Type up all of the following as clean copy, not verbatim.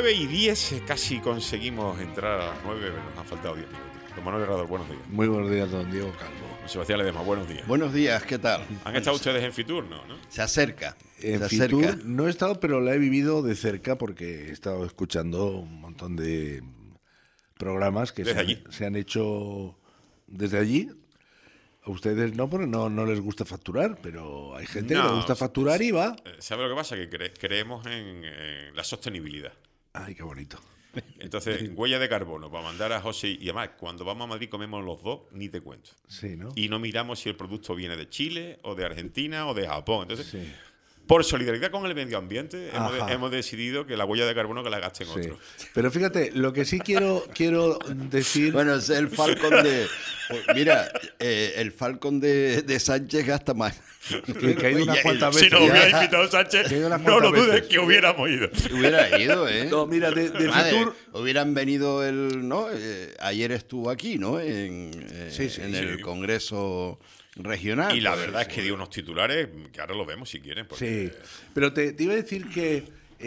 9:10 casi conseguimos entrar a las 9, pero nos han faltado 10 minutos. Don Manuel Herrador, buenos días. Muy buenos días, don Diego Calvo. Don Sebastián Ledesma, buenos días. Buenos días, ¿qué tal? ¿Han estado ustedes en Fitur? ¿No? Se acerca. En se Fitur acerca. no he estado, pero la he vivido de cerca porque he estado escuchando un montón de programas que se han hecho desde allí. A ustedes no, porque no les gusta facturar, pero hay gente que le gusta facturar y va. ¿Sabe lo que pasa? Que creemos en la sostenibilidad. Ay, qué bonito. Entonces, huella de carbono para mandar a José, y además, cuando vamos a Madrid comemos los dos, ni te cuento. Sí, ¿no? Y no miramos si el producto viene de Chile, o de Argentina, o de Japón. Entonces, Sí. por solidaridad con el medio ambiente, Ajá. hemos decidido que la huella de carbono que la gasten Sí. otros. Pero fíjate, lo que sí quiero decir... Bueno, es el Falcon de... Mira, el Falcon de Sánchez gasta más. que ha ido unas cuantas Si veces. nos ya. hubiera invitado Sánchez, Que ha ido unas no lo cuantas dudes veces. que hubiéramos ido. Hubiera ido, ¿eh? No, mira, de Madre, Fitur... hubieran venido ¿no? Ayer estuvo aquí, ¿no? En el Congreso Regional. Y la verdad es que dio unos titulares que ahora lo vemos si quieren. Porque... Sí, pero te iba a decir que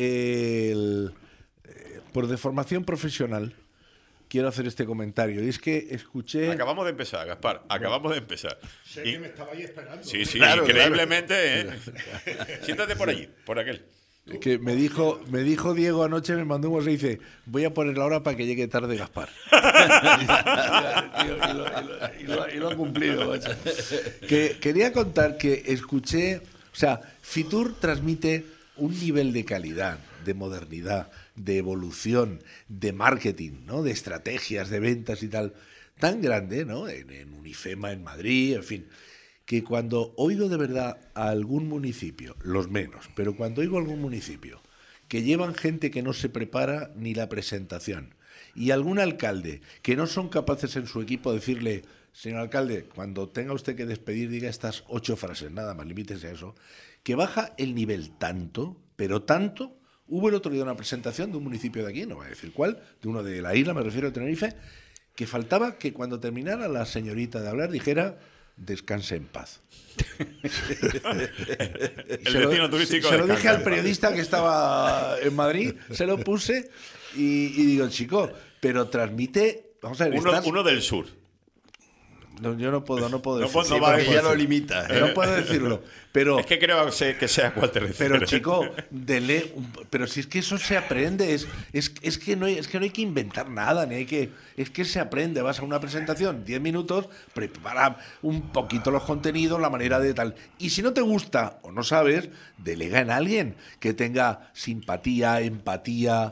por deformación profesional quiero hacer este comentario. Y es que escuché... Acabamos de empezar, Gaspar. Acabamos de empezar. Sé que me estabais esperando. Sí, Claro, increíblemente. ¿Eh? Siéntate por allí, por aquel. Que me dijo Diego anoche, me mandó un WhatsApp y dice, voy a poner la hora para que llegue tarde Gaspar. y lo ha cumplido, macho. Que quería contar que escuché, o sea, Fitur transmite un nivel de calidad, de modernidad, de evolución, de marketing, ¿no? De estrategias, de ventas y tal, tan grande, ¿no? En Unifema, en Madrid, en fin, que cuando oigo de verdad a algún municipio, los menos, pero cuando oigo a algún municipio que llevan gente que no se prepara ni la presentación y algún alcalde que no son capaces en su equipo de decirle, señor alcalde, cuando tenga usted que despedir diga estas 8 frases, nada más, limítese a eso, que baja el nivel tanto, pero tanto. Hubo el otro día una presentación de un municipio de aquí, no voy a decir cuál, de uno de la isla, me refiero a Tenerife, que faltaba que cuando terminara la señorita de hablar dijera descanse en paz. El destino turístico se lo descansa dije al en paz. periodista que estaba en Madrid, se lo puse y digo, chico, pero transmite, vamos a ver, Uno del sur. No, yo no puedo decirlo. no va a Ya lo limita. No puedo decirlo, pero... Es que creo que sea cuál te refieres. Pero chico, pero si es que eso se aprende, es que no hay que inventar nada, ni hay que, es que se aprende, vas a una presentación, 10 minutos, prepara un poquito los contenidos, la manera de tal. Y si no te gusta o no sabes, delega en alguien que tenga simpatía, empatía,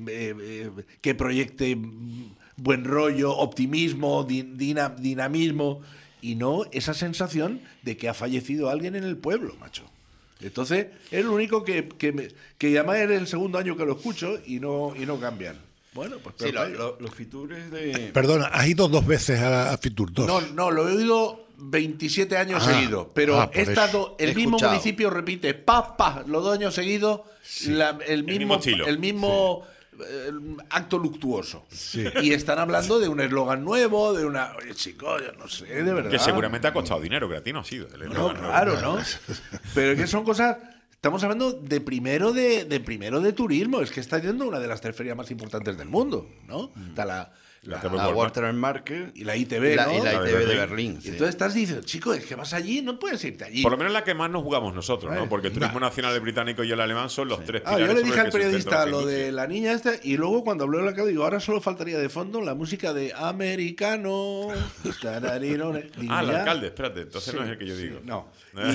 que proyecte buen rollo, optimismo, dinamismo, y no esa sensación de que ha fallecido alguien en el pueblo, macho. Entonces, es lo único que además es el segundo año que lo escucho y no cambian. Bueno, pues Sí, pero los Fitures de... Perdona, has ido 2 veces a Fitur, 2. no, lo he oído 27 años seguidos, pero por he estado, el He mismo escuchado. municipio repite, los 2 años seguidos, el mismo estilo. el mismo acto luctuoso. Y están hablando de un eslogan nuevo, de una... Oye, chicos, yo no sé, de verdad. Que seguramente ha costado dinero, que a ti no ha sido. No, claro, ¿no? Pero es que son cosas... Estamos hablando de primero de turismo. Es que está yendo una de las 3 ferias más importantes del mundo, ¿no? Está la Water Market y la ITB, y ¿no? la La de ITB de Berlín. Berlín. Y Sí. entonces estás diciendo, chico, es que vas allí, no puedes irte allí. Por lo menos la que más nos jugamos nosotros, ¿no? Porque el turismo nacional, el británico y el alemán son los 3 pilares. Yo le sobre dije el al que periodista sustenta lo nuestra de la niña esta y luego cuando habló el alcalde digo, ahora solo faltaría de fondo la música de americano. industria. El alcalde, espérate, entonces no es el que yo digo. No.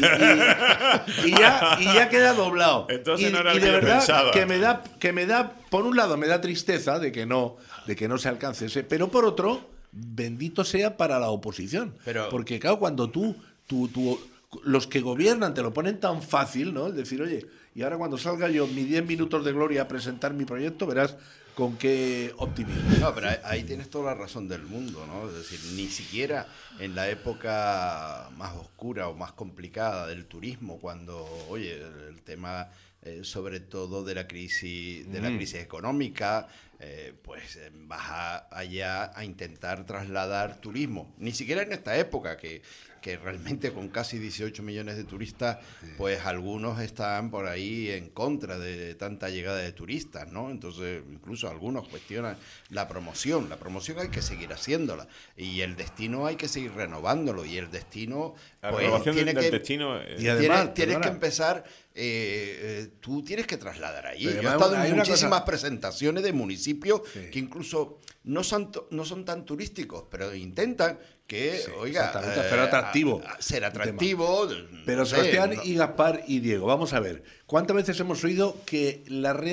Y ya queda doblado. Entonces no era y el de que yo verdad pensaba. que me da, por un lado me da tristeza de que no se alcance ese, pero por otro, bendito sea para la oposición. Pero- Porque claro, cuando tú los que gobiernan te lo ponen tan fácil, ¿no? Es decir, oye, y ahora cuando salga yo mis 10 minutos de gloria a presentar mi proyecto, verás con qué optimismo. No, pero ahí tienes toda la razón del mundo, ¿no? Es decir, ni siquiera en la época más oscura o más complicada del turismo, cuando, oye, el tema sobre todo de la crisis económica, vas allá a intentar trasladar turismo. Ni siquiera en esta época, que realmente con casi 18 millones de turistas, pues algunos están por ahí en contra de tanta llegada de turistas, ¿no? Entonces, incluso algunos cuestionan la promoción. La promoción hay que seguir haciéndola, y el destino hay que seguir renovándolo, y el destino... La pues, renovación tiene del que, destino... Y además, tienes que perdona. empezar... tú tienes que trasladar ahí. Pero Yo he además estado hay en una muchísimas cosa- presentaciones de municipios Sí. que incluso no son tan turísticos, pero intentan que, Sí, oiga, exactamente, hacer atractivo ser el atractivo. Pero no sé, Sebastián no- y Gaspar y Diego, vamos a ver, ¿cuántas veces hemos oído que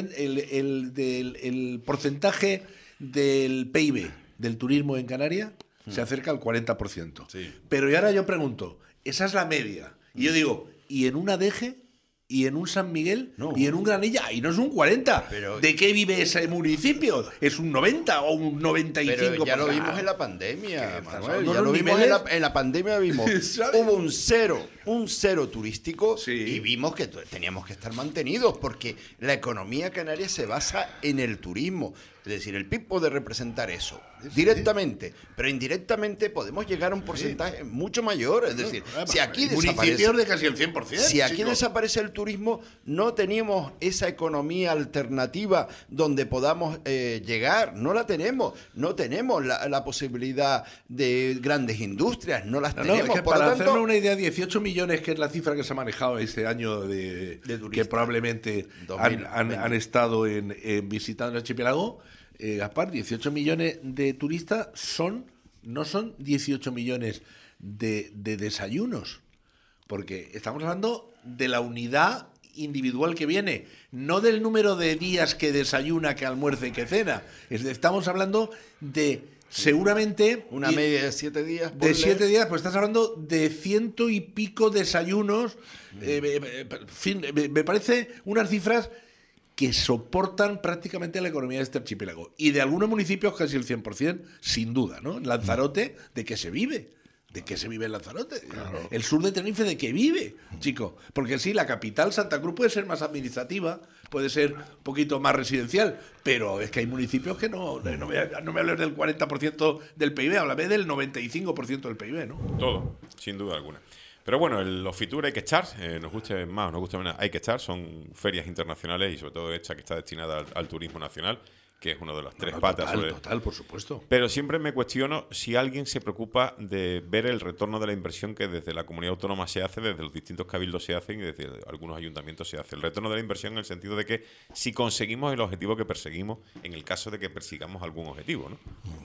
el porcentaje del PIB del turismo en Canarias se acerca al 40%? Sí. Pero y ahora yo pregunto, esa es la media. Y yo digo, ¿y en una Deje? ¿Y en un San Miguel? No. ¿Y en un Granilla? Y no es un 40. Pero- ¿De qué vive ese municipio? ¿Es un 90 o un 95%? Pero ya lo vimos en la pandemia, ¿Qué estás Manuel. hablando Ya de lo los vimos niveles? en la pandemia, vimos. ¿Sabes? Hubo un cero turístico, Sí. y vimos que teníamos que estar mantenidos, porque la economía canaria se basa en el turismo. Es decir, el PIB puede representar eso directamente, pero indirectamente podemos llegar a un porcentaje mucho mayor. Es decir, si aquí desaparece... municipios de casi el 100%. Si aquí chicos. desaparece el turismo, no teníamos esa economía alternativa donde podamos llegar. No la tenemos. No tenemos la posibilidad de grandes industrias. No las No, no, tenemos. es que Por lo para tanto, hacerme una idea, 18 millones, que es la cifra que se ha manejado este año De turistas. que probablemente 2020. han estado visitando el archipiélago, Gaspar, 18 millones de turistas no son 18 millones de desayunos, porque estamos hablando de la unidad individual que viene, no del número de días que desayuna, que almuerza y que cena. Estamos hablando de seguramente una media de 7 días. de ponle. 7 días, pues estás hablando de 100 y pico desayunos. En fin, me parece unas cifras que soportan prácticamente la economía de este archipiélago. Y de algunos municipios casi el 100%, sin duda, ¿no? En Lanzarote, ¿de qué se vive? ¿De qué se vive en Lanzarote? Claro. El sur de Tenerife, ¿de qué vive, chico? Porque sí, la capital, Santa Cruz, puede ser más administrativa, puede ser un poquito más residencial, pero es que hay municipios que no me hables del 40% del PIB, háblame del 95% del PIB, ¿no? Todo, sin duda alguna. Pero bueno, los Fitur hay que echar, nos guste más o nos guste menos, hay que echar. Son ferias internacionales y sobre todo esta que está destinada al turismo nacional, que es una de las tres patas. Total, por supuesto. Pero siempre me cuestiono si alguien se preocupa de ver el retorno de la inversión que desde la comunidad autónoma se hace, desde los distintos cabildos se hacen y desde algunos ayuntamientos se hace. El retorno de la inversión en el sentido de que si conseguimos el objetivo que perseguimos, en el caso de que persigamos algún objetivo, ¿no?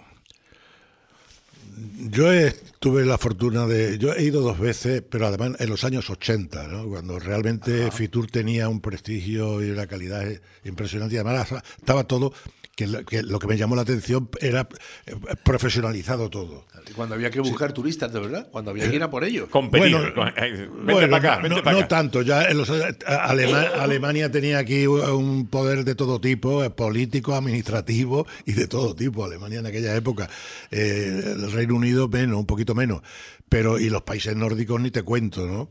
Yo tuve la fortuna yo he ido 2 veces, pero además en los años 80, ¿no? Cuando realmente Fitur tenía un prestigio y una calidad impresionante, y además estaba todo, que lo que me llamó la atención era profesionalizado todo. Cuando había que buscar turistas, de verdad, cuando había que ir a por ellos. Competir. Bueno, Vente para acá, vente para no acá. tanto, ya en Alemania tenía aquí un poder de todo tipo, político, administrativo y de todo tipo. Alemania en aquella época, el Reino Unido menos, un poquito menos, pero y los países nórdicos ni te cuento, ¿no?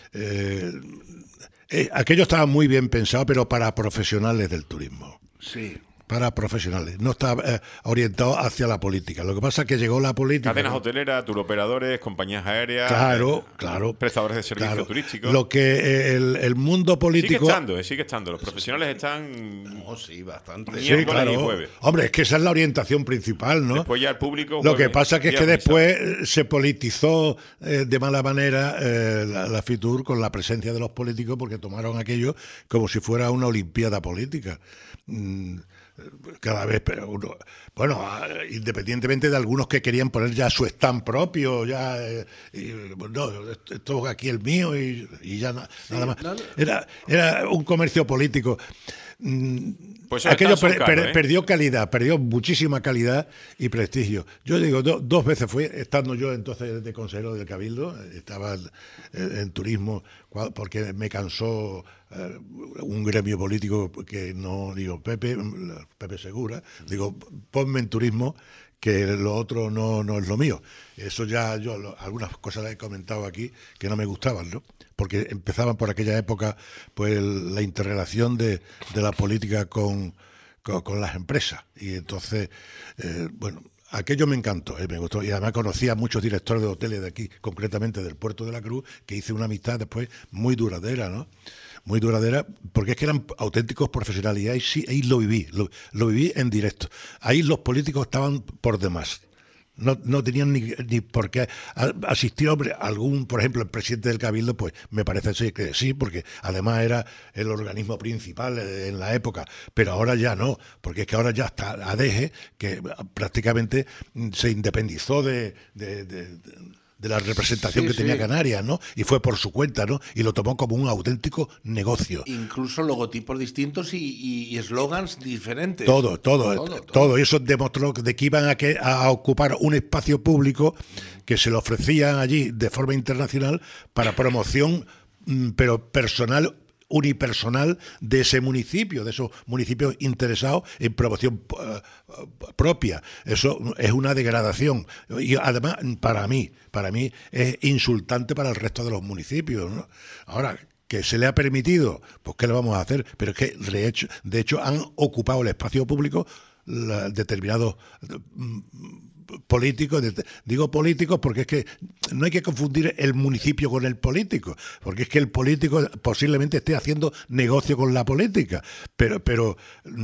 Aquello estaba muy bien pensado, pero para profesionales del turismo. Sí. Para profesionales, no está orientado hacia la política. Lo que pasa es que llegó la política. Cadenas hoteleras, turoperadores, compañías aéreas, Claro. prestadores de servicios Claro. turísticos. Lo que el mundo político. Sigue estando. Los profesionales están. Oh, sí, bastante. Sí, Sí, miércoles y claro. jueves. Hombre, es que esa es la orientación principal, ¿no? Después ya el público. Lo que jueves, pasa que es que viernes, después se politizó de mala manera la Fitur con la presencia de los políticos, porque tomaron aquello como si fuera una olimpiada política. Cada vez, pero independientemente de algunos que querían poner ya su stand propio, ya no, esto aquí el mío y ya nada más. no. Era un comercio político. Pues esos Aquello stands son caros, ¿eh? perdió calidad, perdió muchísima calidad y prestigio. Yo digo, 2 veces fui, estando yo entonces de consejero del Cabildo, estaba en turismo, porque me cansó un gremio político que no, digo, Pepe Segura, digo, ponme en turismo, que lo otro no es lo mío. Eso ya algunas cosas las he comentado aquí que no me gustaban, ¿no? Porque empezaban por aquella época pues la interrelación de la política con con las empresas. Y entonces, bueno, aquello me encantó, me gustó. Y además conocí a muchos directores de hoteles de aquí, concretamente del Puerto de la Cruz, que hice una amistad después muy duradera, ¿no? Muy duradera, porque es que eran auténticos profesionales. Y ahí lo viví, lo viví en directo. Ahí los políticos estaban por demás. No tenían ni por qué asistir, hombre, algún, por ejemplo, el presidente del Cabildo, pues me parece que sí, porque además era el organismo principal en la época, pero ahora ya no, porque es que ahora ya está ADEGE, que prácticamente se independizó de la representación que tenía Canarias, ¿no? Y fue por su cuenta, ¿no? Y lo tomó como un auténtico negocio. Incluso logotipos distintos y eslogans diferentes. Todo. Eso demostró de que iban a ocupar un espacio público que se le ofrecían allí de forma internacional para promoción, pero personal, unipersonal de ese municipio, de esos municipios interesados en promoción propia. Eso es una degradación. Y además, para mí es insultante para el resto de los municipios, ¿no? Ahora, que se le ha permitido, pues ¿qué le vamos a hacer? Pero es que, de hecho han ocupado el espacio público determinados políticos, digo políticos porque es que no hay que confundir el municipio con el político, porque es que el político posiblemente esté haciendo negocio con la política, pero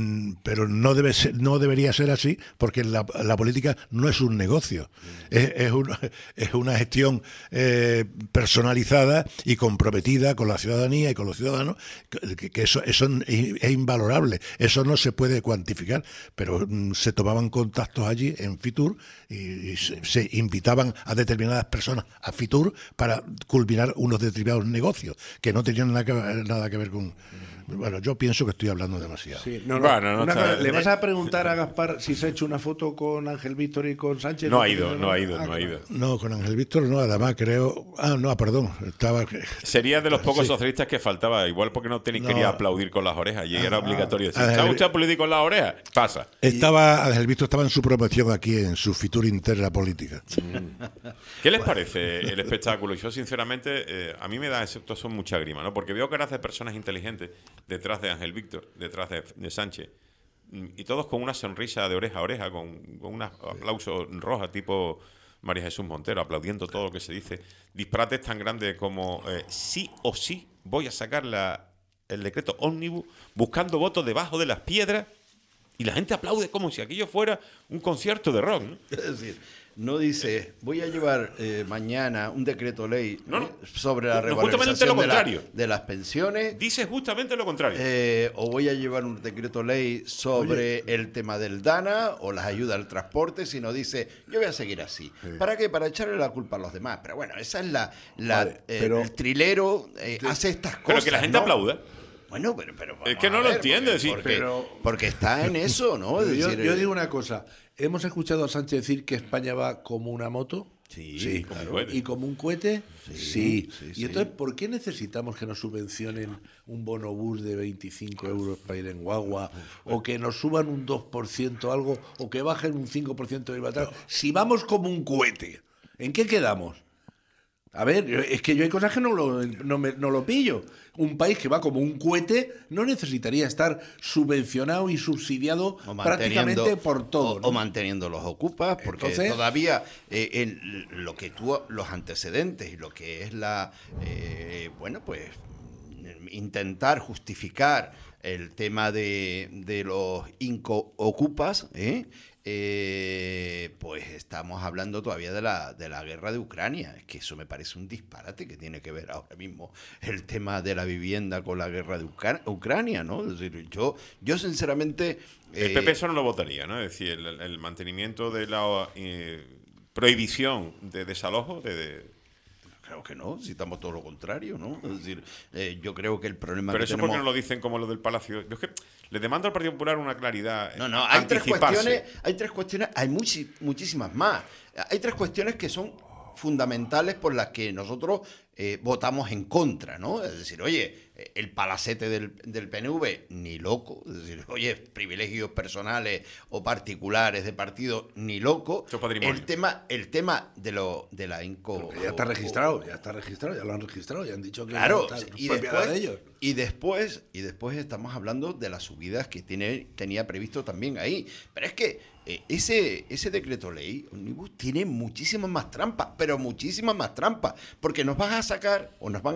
no debería ser así, porque la política no es un negocio, es una gestión personalizada y comprometida con la ciudadanía y con los ciudadanos, que eso es invalorable, eso no se puede cuantificar, pero se tomaban contactos allí en Fitur y se invitaban a determinadas personas a Fitur para culminar unos determinados negocios que no tenían nada que ver con... Bueno, yo pienso que estoy hablando demasiado. Sí, ¿le vas a preguntar a Gaspar si se ha hecho una foto con Ángel Víctor y con Sánchez? No ha ido. No, con Ángel Víctor no, además creo... perdón, estaba... Sería de los pocos socialistas que faltaba, igual porque no quería aplaudir con las orejas, y era obligatorio decir, ¿está usted político con las orejas? Pasa. Ángel Víctor estaba en su promoción aquí, en su Fitur interna política. ¿Qué les parece el espectáculo? Yo, sinceramente, a mí me da eso mucha grima, ¿no? Porque veo caras de personas inteligentes detrás de Ángel Víctor, detrás de Sánchez, y todos con una sonrisa de oreja a oreja, con un aplauso roja tipo María Jesús Montero, aplaudiendo todo lo que se dice, disparates tan grandes como sí o sí voy a sacar el decreto ómnibus, buscando votos debajo de las piedras, y la gente aplaude como si aquello fuera un concierto de rock, ¿no? Es decir, no dice, voy a llevar mañana un decreto ley sobre la revalorización de las pensiones. Dice justamente lo contrario. O voy a llevar un decreto ley sobre el tema del DANA o las ayudas al transporte, sino dice, yo voy a seguir así. Sí. ¿Para qué? Para echarle la culpa a los demás. Pero bueno, esa es el trilero hace estas cosas. Pero que la gente aplauda. Bueno, pero es que no lo entiende. Porque está en eso, ¿no? Es decir, yo digo una cosa. Hemos escuchado a Sánchez decir que España va como una moto. Sí, claro. ¿Y como un cohete? Sí. Y entonces, ¿por qué necesitamos que nos subvencionen un bonobús de 25 euros para ir en guagua? O que nos suban un 2% algo, o que bajen un 5% de IVA. Si vamos como un cohete, ¿en qué quedamos? A ver, es que yo hay cosas que no lo pillo. Un país que va como un cohete no necesitaría estar subvencionado y subsidiado prácticamente por todo, ¿no? O manteniendo los ocupas, porque entonces, todavía los antecedentes y lo que es intentar justificar el tema de los ocupas, pues estamos hablando todavía de la guerra de Ucrania. Es que eso me parece un disparate que tiene que ver ahora mismo el tema de la vivienda con la guerra de Ucrania, ¿no? Es decir, yo sinceramente... El PP eso no lo votaría, ¿no? Es decir, el mantenimiento de la prohibición de desalojo Creo que no, si estamos todo lo contrario, ¿no? Es decir, yo creo que el problema pero que eso tenemos... porque no lo dicen como lo del Palacio. Yo es que le demando al Partido Popular una claridad. Hay tres cuestiones, hay muchísimas más. Hay tres cuestiones que son fundamentales por las que nosotros votamos en contra, ¿no? Es decir, oye, el palacete del PNV, ni loco. Es decir, oye, privilegios personales o particulares de partido, ni loco. Esto es patrimonio. El tema de la INCO... Ya está registrado, ya lo han registrado, ya han dicho que Claro, no está, y propiedad de ellos. después estamos hablando de las subidas que tenía previsto también ahí. Pero es que ese decreto ley Omnibus tiene muchísimas más trampas, pero muchísimas más trampas, porque nos van a sacar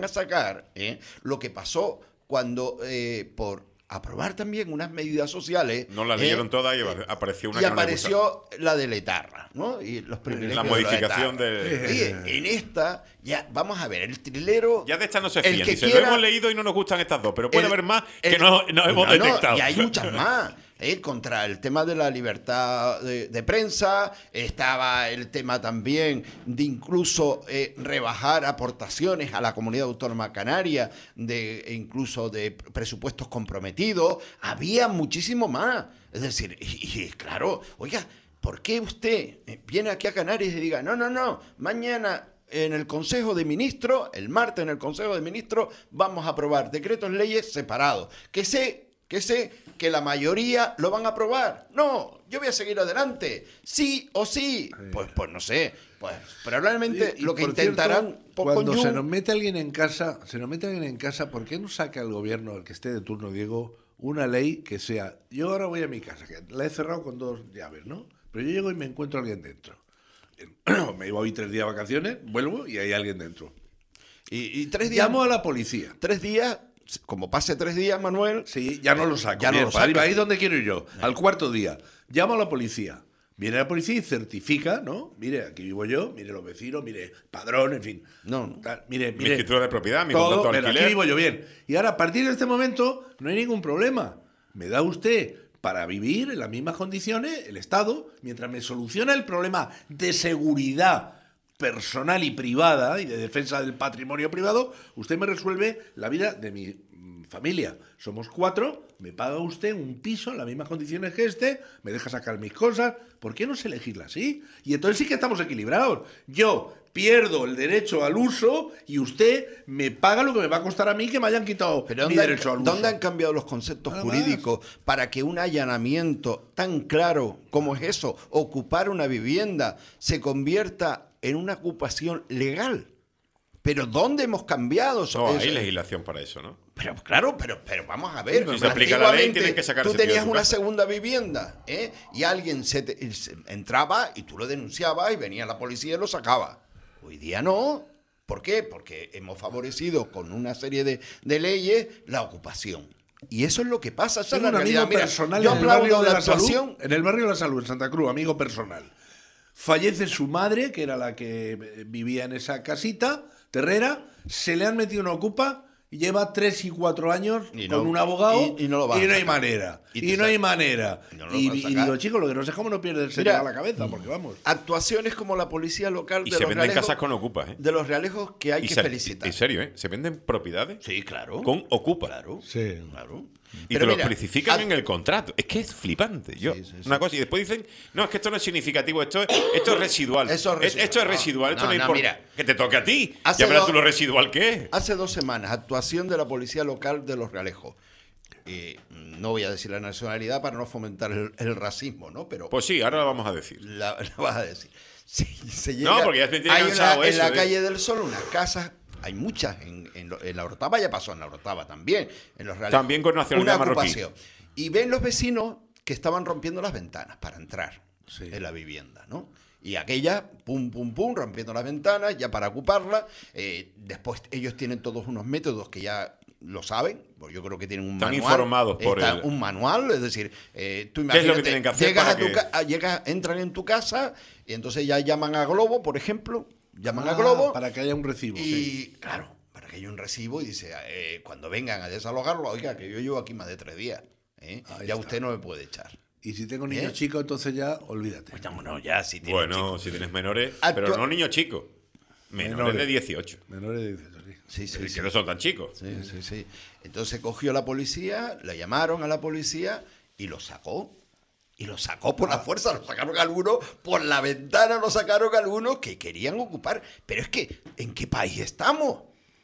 lo que pasó cuando por aprobar también unas medidas sociales. No las leyeron todas y apareció una y que no les apareció la de la etarra, ¿no? Y los privilegios La modificación de... Oye, en esta, ya vamos a ver, el trilero... Ya de esta no se el fían. que Dice, quiera- lo hemos leído y no nos gustan estas dos, pero puede haber más que no hemos No, detectado. y hay muchas más. Contra el tema de la libertad de prensa, estaba el tema también de incluso rebajar aportaciones a la comunidad autónoma canaria, incluso de presupuestos comprometidos. Había muchísimo más. Es decir, y claro, oiga, ¿por qué usted viene aquí a Canarias y diga, no, mañana en el Consejo de Ministros, el martes en el Consejo de Ministros, vamos a aprobar decretos leyes separados? Que sé que la mayoría lo van a aprobar. No, yo voy a seguir adelante. Sí o sí. Pues no sé. Pues probablemente Y lo que por intentarán cierto, cuando se nos mete alguien en casa, ¿por qué no saca el gobierno, el que esté de turno, Diego, una ley que sea, yo ahora voy a mi casa, que la he cerrado con 2 llaves, ¿no? Pero yo llego y me encuentro a alguien dentro. Me iba hoy 3 días de vacaciones, vuelvo y hay alguien dentro. y 3 días... Llamo a la policía. 3 días... Como pase 3 días, Manuel... Sí, ya no lo saco. Ya no Bien, lo saca. ahí donde quiero ir yo. Al 4.º día. Llamo a la policía. Viene la policía y certifica, ¿no? Mire, aquí vivo yo, mire los vecinos, mire, padrón, en fin. No. Tal, mire, Mi escritura de propiedad, mi todo, contrato de pero alquiler. aquí vivo yo bien. Y ahora, a partir de este momento, no hay ningún problema. Me da usted para vivir en las mismas condiciones el Estado, mientras me soluciona el problema de seguridad personal y privada y de defensa del patrimonio privado, usted me resuelve la vida de mi familia. Somos 4, me paga usted un piso en las mismas condiciones que este, me deja sacar mis cosas. ¿Por qué no se elegirla así? Y entonces sí que estamos equilibrados. Yo pierdo el derecho al uso y usted me paga lo que me va a costar a mí que me hayan quitado Pero mi derecho al uso. ¿dónde han cambiado los conceptos Nada jurídicos para que un allanamiento tan claro como es eso, ocupar una vivienda, se convierta en una ocupación legal? ¿Pero dónde hemos cambiado? No, hay Eso- legislación para eso, ¿no? Pero claro, pero vamos a ver. Si se aplica la ley, Antiguamente, tienen que sacar tú ese tío de tenías su una casa. segunda vivienda, y alguien se entraba y tú lo denunciabas y venía la policía y lo sacaba. Hoy día no. ¿Por qué? Porque hemos favorecido con una serie de leyes la ocupación. Y eso es lo que pasa. Esa es Tengo la un realidad. amigo Mira, personal yo en el aplaudo barrio de la la Salud, actuación. en el barrio de la Salud, en Santa Cruz, amigo personal. Fallece su madre, que era la que vivía en esa casita terrera, se le han metido una ocupa y lleva 3 y 4 años Y no- con un abogado y no lo vas a no hay sacar. manera. Y te Y no hay saca. manera. Y no lo Y vas a y sacar. digo, chicos, lo que no sé es cómo no pierde el Mira, serio a la cabeza, porque vamos. Actuaciones como la policía local Y de se los venden realejos, casas con ocupas, ¿eh? de los realejos que hay Y que se- felicitar. En serio, ¿eh? Se venden propiedades Sí, claro. con ocupa. Claro. Sí. Claro. Y Pero te lo mira, especifican en el contrato. Es que es flipante. Una cosa, y después dicen, no, es que esto no es significativo, esto es residual. Eso es residual. Esto es residual, esto No, no, no, importa. mira. Que te toque a ti. Hace Ya verás dos- tú lo residual que es. Hace 2 semanas, actuación de la policía local de Los Realejos. No voy a decir la nacionalidad para no fomentar el racismo, ¿no? Pero Pues sí, ahora lo vamos a decir. la vas a decir. Se No, llega- porque ya me tiene hay cansado en eso, la ¿eh? calle del Sol unas casas, hay muchas en la Orotava, ya pasó en la Orotava también, en Los Realejos. También con nacionalidad Una marroquí. ocupación. Y ven los vecinos que estaban rompiendo las ventanas para entrar Sí. en la vivienda, ¿no? Y aquella, pum, pum, pum, rompiendo las ventanas, ya para ocuparla. Después ellos tienen todos unos métodos que ya lo saben, pues yo creo que tienen un Están manual. informados por un manual, es decir, tú ¿Qué es lo imagínate, que tienen que hacer llegas para a tu que- entran en tu casa y entonces ya llaman a Globo, por ejemplo, llaman a Ah, Globo para que haya un recibo. y sí. claro, para que haya un recibo y dice, cuando vengan a desalojarlo, oiga, que yo llevo aquí más de 3 días, Ahí ya está. usted no me puede echar. Y si tengo niños ¿Eh? chicos, entonces ya olvídate. Pues no, ya si tiene Bueno, chico. si tienes menores, Actua- pero no niños chicos. Menores de 18. Menores de 18, sí. Sí, sí, Que sí. no son tan chicos. Sí, sí, sí. Entonces cogió la policía, la llamaron a la policía y lo sacó. Y lo sacó por la fuerza, lo sacaron algunos, por la ventana lo sacaron algunos que querían ocupar. Pero es que, ¿en qué país estamos?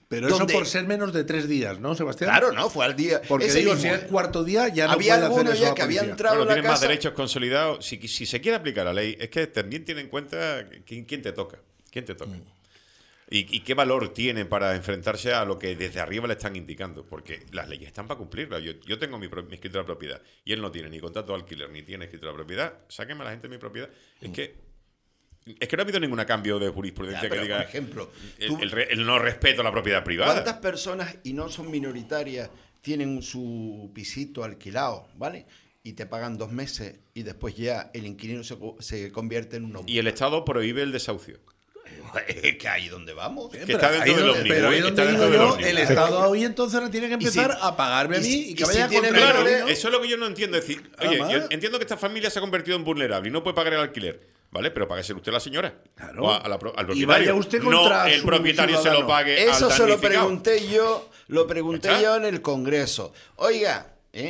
Pero eso donde- por ser menos de 3 días, ¿no, Sebastián? Claro, no, fue al día. Porque ese digo, mismo si es cuarto día, ya no había puede hacer alguno eso ya la que había policía. entrado Bueno, en la tienen más casa. derechos consolidados. Si se quiere aplicar la ley, es que también tiene en cuenta quién te toca. ¿Quién te toca? Y qué valor tiene para enfrentarse a lo que desde arriba le están indicando. Porque las leyes están para cumplirlas. Yo tengo mi escritura de propiedad y él no tiene ni contrato de alquiler ni tiene escritura de propiedad. Sáquenme a la gente de mi propiedad. Es que no ha habido ningún cambio de jurisprudencia Ya, pero, que diga por ejemplo, el no respeto a la propiedad privada. ¿cuántas personas, y no son minoritarias, tienen su pisito alquilado, ¿vale? Y te pagan 2 meses y después ya el inquilino se convierte en un Y el Estado prohíbe el desahucio. Es que ahí donde vamos. Que está dentro del ómnibus. Pero ahí Está donde dentro digo del yo, ómnibus. el Estado hoy entonces no tiene que empezar si- a pagarme a y mí si- y que y si vaya tiene contra el Claro, inquilino. eso es lo que yo no entiendo. Es decir, oye, Además- yo entiendo que esta familia se ha convertido en vulnerable y no puede pagar el alquiler, ¿vale? Pero págueselo usted a la señora. Claro. O al propietario. Y vaya usted contra no el su propietario se lo ciudadano. pague Eso al se lo damnificado. pregunté yo, ¿Está? en el Congreso. Oiga,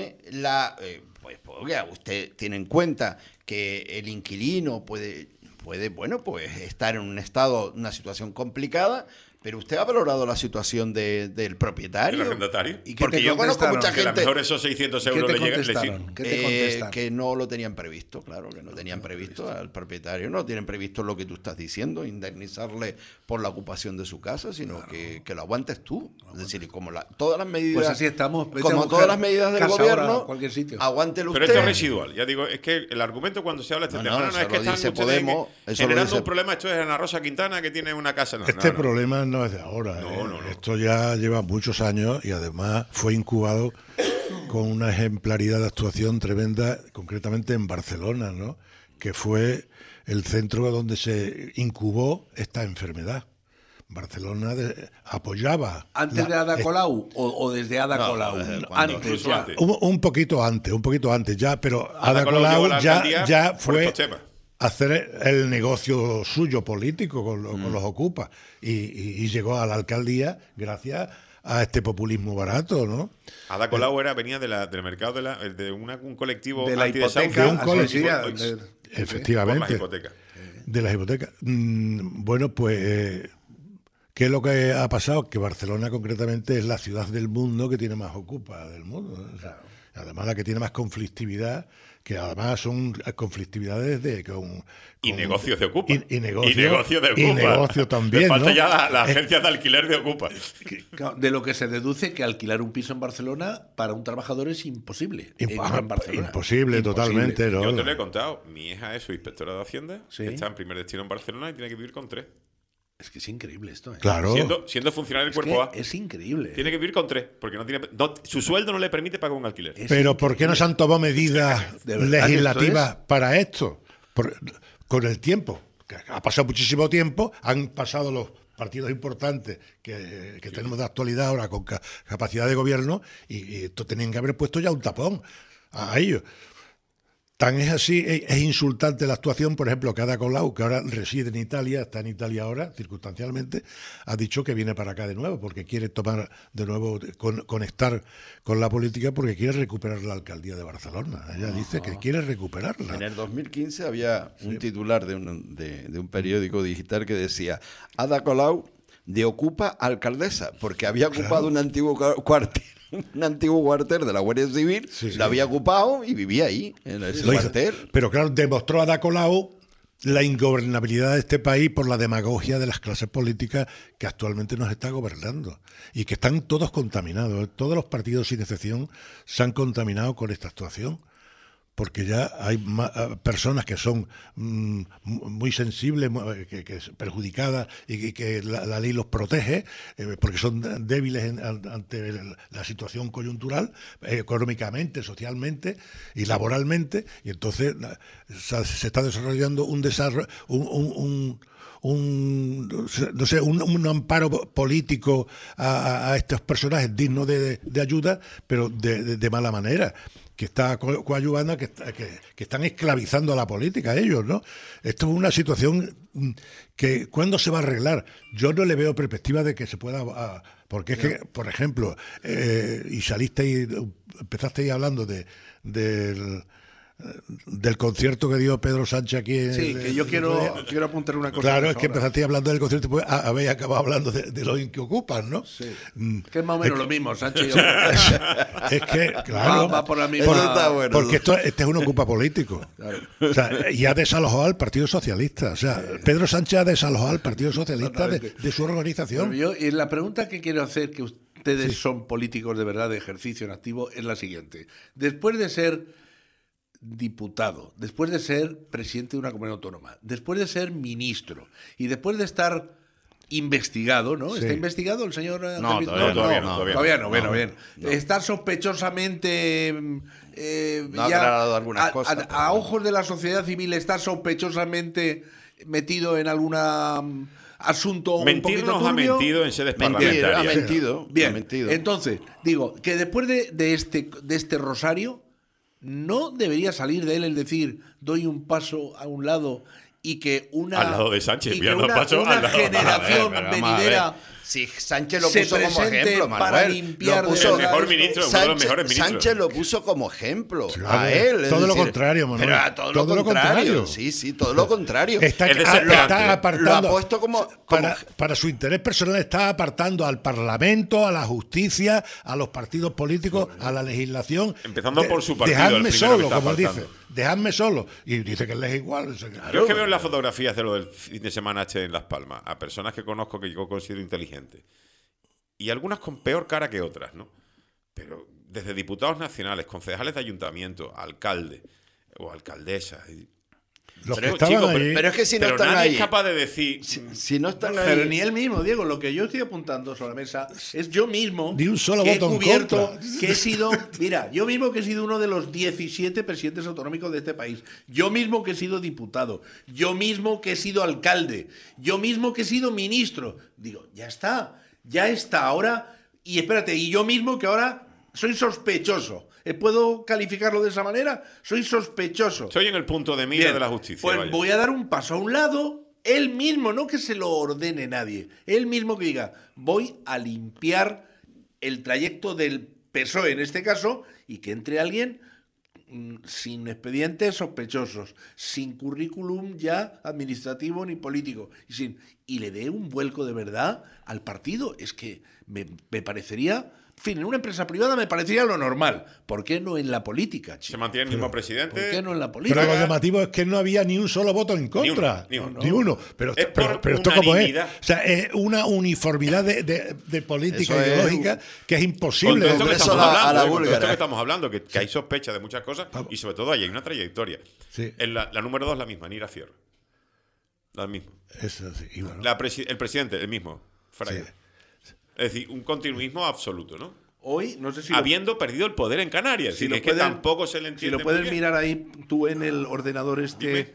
pues oiga, usted tiene en cuenta que el inquilino puede, bueno, pues estar en un estado, una situación complicada, pero usted ha valorado la situación del propietario. ¿El arrendatario? ¿Y qué Porque te yo conozco contestaron? mucha Que a lo gente mejor esos 600 ¿Qué euros te le llegan. contestaron? ¿Qué te contestan? que no lo tenían previsto, claro, que no tenían previsto al propietario, no tienen previsto lo que tú estás diciendo, indemnizarle por la ocupación de su casa, sino que lo aguantes tú. Es decir, como todas las medidas, Pues así estamos. Vete a como buscar todas las medidas del casa ahora gobierno, a cualquier sitio. aguántelo Pero usted. esto es residual. Ya digo, es que el argumento cuando se habla de este No, tema eso no es que lo están dice ustedes Podemos, eso lo generando dice- un problema. Esto es Ana Rosa Quintana que tiene una casa. No, Este no, no. problema no es de ahora. No. Esto ya lleva muchos años y además fue incubado con una ejemplaridad de actuación tremenda, concretamente en Barcelona, ¿no? Que fue el centro donde se incubó esta enfermedad. Barcelona apoyaba... ¿Antes de Ada Colau o desde Ada No, Colau? cuando- Antes, incluso ya. antes. Un poquito antes ya, pero Ada Colau llegó a Colau la ya alcaldía por fue estos temas. hacer el negocio suyo político con los ocupas y llegó a la alcaldía gracias a este populismo barato, ¿no? Ada Colau venía del mercado de un colectivo De la antidesahucio. hipoteca. De un colectivo, así decía, por Efectivamente. las hipotecas. De las hipotecas. Bueno, pues, ¿qué es lo que ha pasado? Que Barcelona concretamente es la ciudad del mundo que tiene más ocupas del mundo, ¿no? O sea, además la que tiene más conflictividad, que además son conflictividades Y negocios de Ocupa. Y negocio, Y negocio de Ocupa. y negocio también, Le falta ¿no? ya la agencia de alquiler de Ocupa. Claro, de lo que se deduce que alquilar un piso en Barcelona para un trabajador es imposible. en Barcelona. Imposible, totalmente, ¿no? Yo te lo he contado. Mi hija es su inspectora de Hacienda. Sí. Está en primer destino en Barcelona y tiene que vivir con 3. Es que es increíble esto. ¿eh? Claro. Siendo funcionario del Es cuerpo A. que es increíble. Tiene que vivir con 3. Porque su sueldo no le permite pagar un alquiler. Pero ¿por qué no se han tomado medidas ¿De verdad que legislativas esto para esto? Con el tiempo. Que ha pasado muchísimo tiempo, han pasado los partidos importantes que tenemos de actualidad ahora con capacidad de gobierno y esto tenían que haber puesto ya un tapón a ellos. Tan es así, es insultante la actuación, por ejemplo, que Ada Colau, que ahora reside en Italia, está en Italia ahora, circunstancialmente, ha dicho que viene para acá de nuevo, porque quiere tomar de nuevo, conectar con la política, porque quiere recuperar la alcaldía de Barcelona. Ella dice que quiere recuperarla. En el 2015 había un titular de un periódico digital que decía Ada Colau de Ocupa alcaldesa, porque había ocupado un antiguo cuartel. Un antiguo cuartel de la Guardia Civil, lo había ocupado y vivía ahí, en ese Lo hizo. cuartel. Pero claro, demostró Ada Colau la ingobernabilidad de este país por la demagogia de las clases políticas que actualmente nos está gobernando y que están todos contaminados. Todos los partidos, sin excepción, se han contaminado con esta actuación. Porque ya hay personas que son muy sensibles, que perjudicadas y que la ley los protege, porque son débiles ante la situación coyuntural, económicamente, socialmente y laboralmente, y entonces se está desarrollando un amparo político a estos personajes dignos de ayuda, pero de mala manera, que está coadyuvando, que están esclavizando a la política ellos, ¿no? Esto es una situación que ¿cuándo se va a arreglar? Yo no le veo perspectiva de que se pueda... Porque es que, por ejemplo, y empezasteis hablando del del concierto que dio Pedro Sánchez aquí. Sí, que yo quiero apuntar una cosa. Claro, es ahora. que empezaste hablando del concierto, pues habéis acabado hablando de los que ocupan, ¿no? Sí. Que es más o menos lo mismo, Sánchez y yo. Es que, claro, Va por la misma. Eso está bueno. porque este es un ocupa político. O sea, y ha desalojado al Partido Socialista. O sea, Pedro Sánchez ha desalojado al Partido Socialista de su organización. Y la pregunta que quiero hacer, que ustedes son políticos de verdad de ejercicio en activo, es la siguiente. Después de ser diputado, después de ser presidente de una comunidad autónoma, después de ser ministro y después de estar investigado, ¿no? Sí. ¿Está investigado el señor? No, Todavía no. Bueno, bien. Está sospechosamente... No ha aclarado algunas cosas, pero A bueno. ojos de la sociedad civil, está sospechosamente metido en alguna asunto un Mentir poquito nos ha turbio. mentido en sedes Ha parlamentarias. mentido. Bien, Ha mentido. entonces, digo, que después de este rosario, no debería salir de él el decir, doy un paso a un lado y que una... Al lado de Sánchez, y que mirando una, paso una al lado. generación Pero vamos a venidera... ver. Si Sánchez lo se puso como presente ejemplo, para Manuel. limpiar Lo de puso, el mejor ministro, uno de los mejores ministros. Sánchez lo puso como ejemplo Claro, a él. es todo lo decir, contrario, Manuel. Pero a todo, Todo lo lo contrario. contrario. Sí, todo lo contrario. Está, Es desesperante. está apartando. Lo ha puesto como para su interés personal, está apartando al Parlamento, a la justicia, a los partidos políticos, a la legislación. Empezando por su partido, Dejadme el primero que solo, está como él dice. apartando. Dejadme solo. Y dice que él es igual. O sea, que- Yo es que veo en las fotografías de lo del fin de semana este en Las Palmas a personas que conozco que yo considero inteligentes. Y algunas con peor cara que otras, ¿no? Pero desde diputados nacionales, concejales de ayuntamiento, alcalde o alcaldesas. Los Pero, que estaban chico, allí- pero es que si no Pero están nadie ahí. es capaz de decir... Si no están Pero ahí. ni él mismo, Diego, lo que yo estoy apuntando sobre la mesa es yo mismo Ni un solo que voto he en cubierto, contra. que he sido, mira, yo mismo que he sido uno de los 17 presidentes autonómicos de este país, yo mismo que he sido diputado, yo mismo que he sido alcalde, yo mismo que he sido ministro. Digo, ya está ahora, y espérate, y yo mismo que ahora soy sospechoso. ¿Puedo calificarlo de esa manera? Soy sospechoso. Soy en el punto de mira Bien, de la justicia. pues vaya. voy a dar un paso a un lado, él mismo, no que se lo ordene nadie, él mismo que diga, voy a limpiar el trayecto del PSOE en este caso y que entre alguien sin expedientes sospechosos, sin currículum ya administrativo ni político, y le dé un vuelco de verdad al partido. Es que me parecería... En fin, en una empresa privada me parecería lo normal. ¿Por qué no en la política, Se chico? mantiene el mismo presidente. ¿Por qué no en la Pero política? lo llamativo es que no había ni un solo voto en contra. Ni uno. Ni uno. Pero, Es por pero esto como es. unanimidad. O sea, es una uniformidad de política Eso es- ideológica que es Con imposible. todo esto que Congreso estamos a la hablando, con todo búlgara. esto que estamos hablando, que hay sospechas de muchas cosas y sobre todo ahí hay una trayectoria. Sí. En la número 2 la misma, Nira Fierro. La misma. Es así, y bueno. El presidente, el mismo, Fraga. Sí. Es decir, un continuismo absoluto, ¿no? Hoy, no sé si Habiendo perdido el poder en Canarias. si Es lo decir, que pueden- tampoco se le si entiende lo puedes muy bien. mirar ahí tú en el ordenador Dime.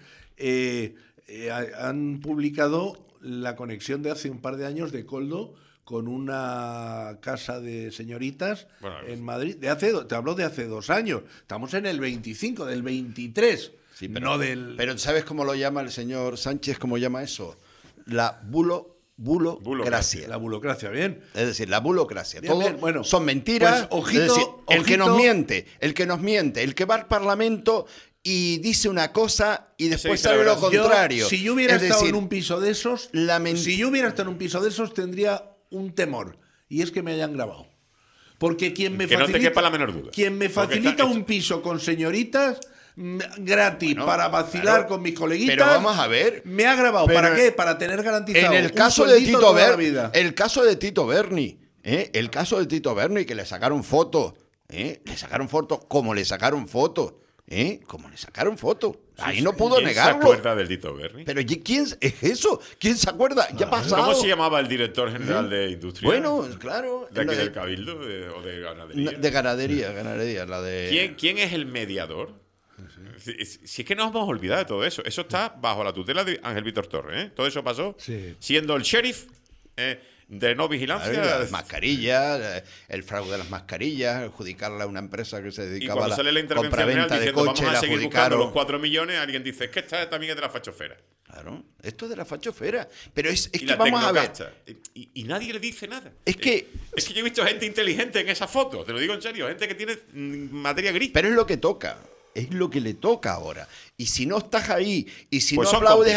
han publicado la conexión de hace un par de años de Coldo con una casa de señoritas Bueno, en Madrid. Te hablo de hace 2 años. Estamos en el 25, del 23. Sí, pero, no del... pero ¿sabes cómo lo llama el señor Sánchez? ¿Cómo llama eso? La bulocracia. La burocracia, bien. Es decir, la bulocracia. Bien, Todo bien, bueno. son mentiras. Pues, ojito, es decir, el que nos ojito. miente, el que va al Parlamento y dice una cosa y después dice la sale lo verdad. contrario. Si yo hubiera Es estado decir, en un piso de esos, si yo hubiera estado en un piso de esos, tendría un temor. Y es que me hayan grabado. Porque quien me Que no te facilita, quepa la menor duda. quien me Porque facilita está un hecho. piso con señoritas gratis Bueno, para vacilar claro. con mis coleguitas. Pero vamos a ver. Me ha grabado. Pero ¿Para qué? Para tener garantizado. En el un caso de sueldito Tito toda la Berni, vida. el caso de Tito Berni, el caso de Tito Berni, que le sacaron fotos, le sacaron fotos como le sacaron fotos, como le sacaron fotos. Ahí no pudo ¿Quién negarlo. se acuerda del Tito Berni? Pero ¿quién es eso? ¿Quién se acuerda? Ya ha pasado. ¿Cómo se llamaba el director general de Industria? Bueno, claro. ¿De aquí del Cabildo o de Ganadería? De ganadería, la de... ¿Quién es el mediador? Si es que nos hemos olvidado de todo eso. Eso está bajo la tutela de Ángel Víctor Torres. Todo eso pasó Sí. siendo el sheriff de no vigilancia. Las mascarillas, el fraude de las mascarillas, adjudicarla a una empresa que se Y dedicaba a cuando la sale la intervención general compraventa de diciendo coche, vamos la a seguir buscando los adjudicaron. 4 millones, alguien dice, es que esta también es de la fachofera. Claro, esto es de la fachofera. Pero es Y que la vamos a ver. tecnocasta. Y nadie le dice nada. Es que- Es que yo he visto gente inteligente en esa foto, te lo digo en serio, gente que tiene materia gris. Pero es lo que toca. Es lo que le toca ahora. Y si no estás ahí, y si Pues no son aplaudes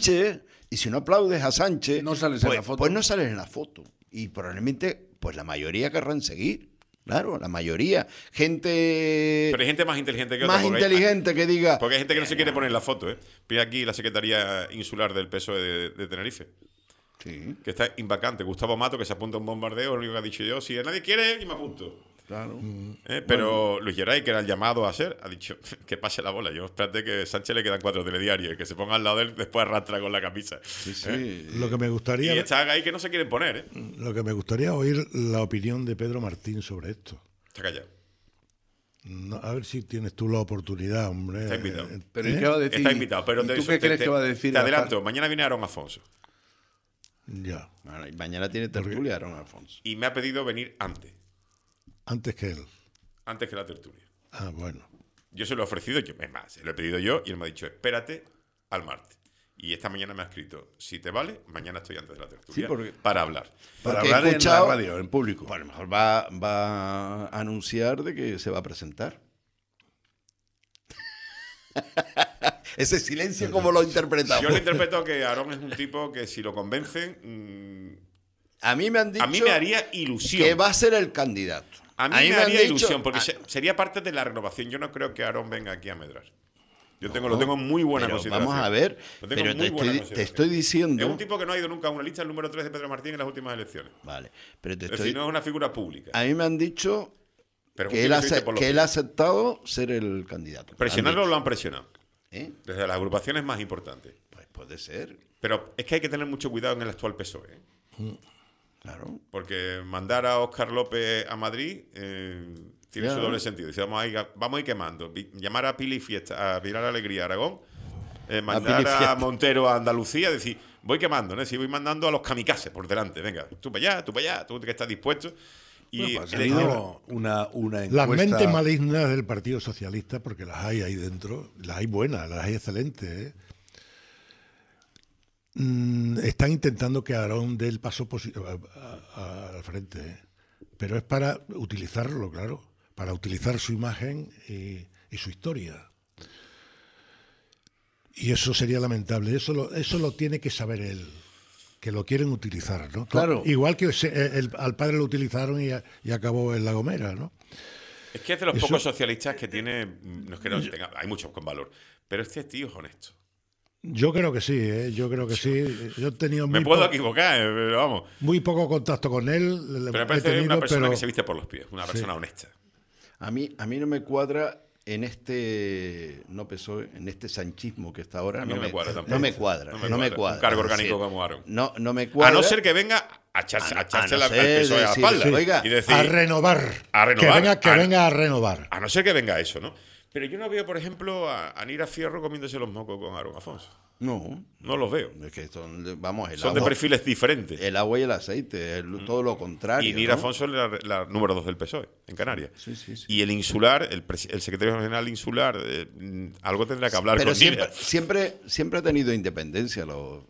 a Sánchez, No sales en la foto. Pues no sales en la foto. Y probablemente, pues la mayoría querrán seguir. Claro, la mayoría. Gente Pero hay gente más inteligente que otra. más porque inteligente que diga... Porque hay gente que no se quiere poner en la foto, ¿eh? Pide aquí la Secretaría Insular del PSOE de Tenerife, Sí, que está invacante. Gustavo Mato, que se apunta a un bombardeo, lo único que ha dicho yo, si nadie quiere, yo me apunto. claro. Pero Luis Geray, que era el llamado a ser, ha dicho que pase la bola. Yo espérate que Sánchez le quedan 4 telediarios y que se ponga al lado de él, después arrastra con la camisa. Sí, sí. Lo que me Y gustaría, están ahí que no se quieren poner, ¿eh? lo que me gustaría oír la opinión de Pedro Martín sobre esto. Está callado. No, a ver si tienes tú la oportunidad, hombre. Está invitado. Pero ¿y qué va a decir? Está invitado. Pero ¿Y tú qué crees que va a decir? Te adelanto, mañana viene Aarón Afonso. Ya, Bueno, y mañana tiene tertulia Aaron Alfonso. Y me ha pedido venir antes antes que la tertulia. Ah, bueno. Yo se lo he ofrecido, es más, se lo he pedido yo y él me ha dicho, espérate al martes. Y esta mañana me ha escrito, si te vale, mañana estoy antes de la tertulia para hablar. Para Porque he hablar en la escuchado- radio, en público. Pues a lo mejor va a anunciar de que se va a presentar. Ese silencio, ¿cómo lo interpretamos? Yo le interpreto que Aarón es un tipo que si lo convencen, A mí me han dicho a mí me haría ilusión. que va a ser el candidato. A mí me han haría dicho- ilusión, porque sería parte de la renovación. Yo no creo que Aarón venga aquí a medrar. Yo lo tengo en muy buena Pero consideración. vamos a ver, Lo tengo pero en muy buena te consideración. estoy diciendo... Es un tipo que no ha ido nunca a una lista, el número 3 de Pedro Martín en las últimas elecciones. Vale, pero te Es estoy... decir, no es una figura pública. A mí me han dicho Pero es un que tipo él, que se viste por los que él pies. ha aceptado ser el candidato. Presionarlo Han lo dicho. han presionado. ¿Eh? Desde las agrupaciones más importantes. Pues puede ser, Pero es que hay que tener mucho cuidado en el actual PSOE. claro. Porque mandar a Óscar López a Madrid tiene Ya. su doble sentido. Dice, vamos a ir quemando. Llamar a Pili Fiesta, a Pilar Alegría a Aragón, mandar Pili Fiesta. a Montero a Andalucía, decir, voy quemando, ¿no? Es decir, voy mandando a los kamikazes por delante. Venga, tú para allá, tú que estás dispuesto. Y Bueno, pues ha elegir- salido una encuesta. Las mentes malignas del Partido Socialista, porque las hay ahí dentro, las hay buenas, las hay excelentes, ¿eh? Están intentando que Aarón dé el paso al frente, ¿eh? Pero es para utilizarlo, claro, para utilizar su imagen y su historia. Y eso sería lamentable. Eso lo tiene que saber él, que lo quieren utilizar, ¿no? Claro. Igual que al padre lo utilizaron y acabó en La Gomera, ¿no? Es que es de los Eso- pocos socialistas que tiene. No es que no tenga, hay muchos con valor. Pero este tío es honesto. Yo creo que sí, ¿eh? Yo creo que sí. Yo he tenido Me puedo equivocar, pero vamos. muy poco contacto con él. Pero me he parece tenido, una persona pero- que se viste por los pies, una persona honesta. A mí no me cuadra en este en este sanchismo que está ahora. A mí no me cuadra tampoco. No me cuadra. No No me me cuadra. cuadra. Un cargo Es decir, orgánico como Aarón. No me cuadra. A no ser que venga a echarse A no al ser PSOE a la decir, espalda. sí. Oiga, y decir, a renovar. A renovar. Que venga a renovar. a no ser que venga eso, ¿no? Pero yo no veo, por ejemplo, a Nira Fierro comiéndose los mocos con Aarón Afonso. No, No los veo. es que son, vamos, el Son de agua, perfiles diferentes. el agua y el aceite, todo lo contrario. Y Nira ¿no? Afonso es la número 2 del PSOE, en Canarias. Sí, sí, sí. Y el insular, el secretario general insular, algo tendrá que hablar Pero con siempre, Nira. siempre ha tenido independencia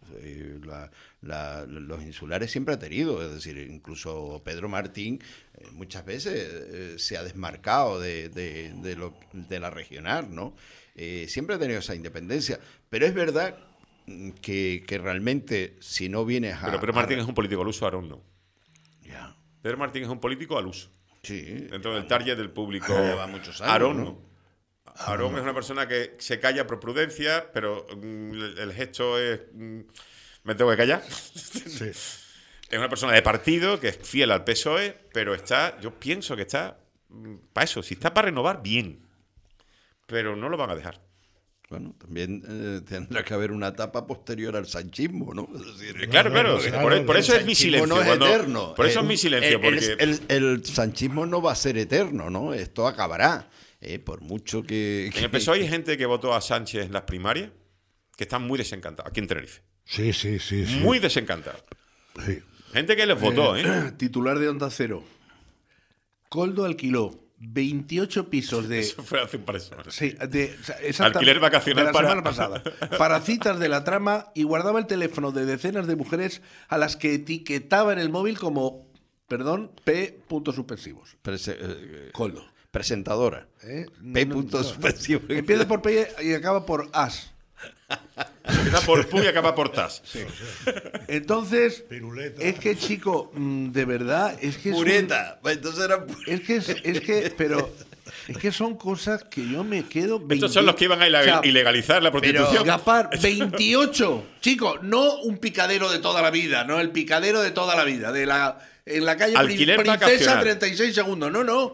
los insulares siempre ha tenido, es decir, incluso Pedro Martín muchas veces se ha desmarcado de la regional, ¿no? Siempre ha tenido esa independencia, pero es verdad que realmente si no vienes a... Pero Pedro Martín es un político al uso, Aarón no. Ya, Pedro Martín es un político al uso. sí. Dentro del target del público. Lleva muchos años, Aarón ¿no? no. Aarón es una persona que se calla por prudencia, pero el gesto es... me tengo que callar. Sí. Es una persona de partido que es fiel al PSOE, pero yo pienso que está para eso. Si está para renovar, bien. Pero no lo van a dejar. Bueno, también tendrá que haber una etapa posterior al sanchismo, ¿no? Es decir, Claro, claro, sí, claro, por eso el es mi sanchismo silencio. no es cuando- eterno. Por eso es mi silencio, porque... El sanchismo no va a ser eterno, ¿no? Esto acabará. Por mucho que... En el PSOE hay gente que votó a Sánchez en las primarias que están muy desencantados, aquí en Tenerife. Sí. Muy desencantados. Sí. Gente que les votó, ¿eh? Titular de Onda Cero. Coldo alquiló 28 pisos de... Eso fue hace un par de semanas. Sí, exacta- Alquiler vacacional de la para- semana pasada. Para citas de la trama y guardaba el teléfono de decenas de mujeres a las que etiquetaba en el móvil como, perdón, P. puntos suspensivos. Pero, Coldo. Presentadora. P. Supresivo. Empieza por P y acaba por As. Empieza por Pu y acaba por Tas. Entonces, Piruleta. es que, chico, de verdad, es que Pureta. Entonces era es que son cosas que yo me quedo. Estos son los que iban a ilegalizar la prostitución. Gapar, 28. Chicos, no un picadero de toda la vida, no el picadero de toda la vida. En la calle Alquiler Princesa, vacacional. 36 segundos. No,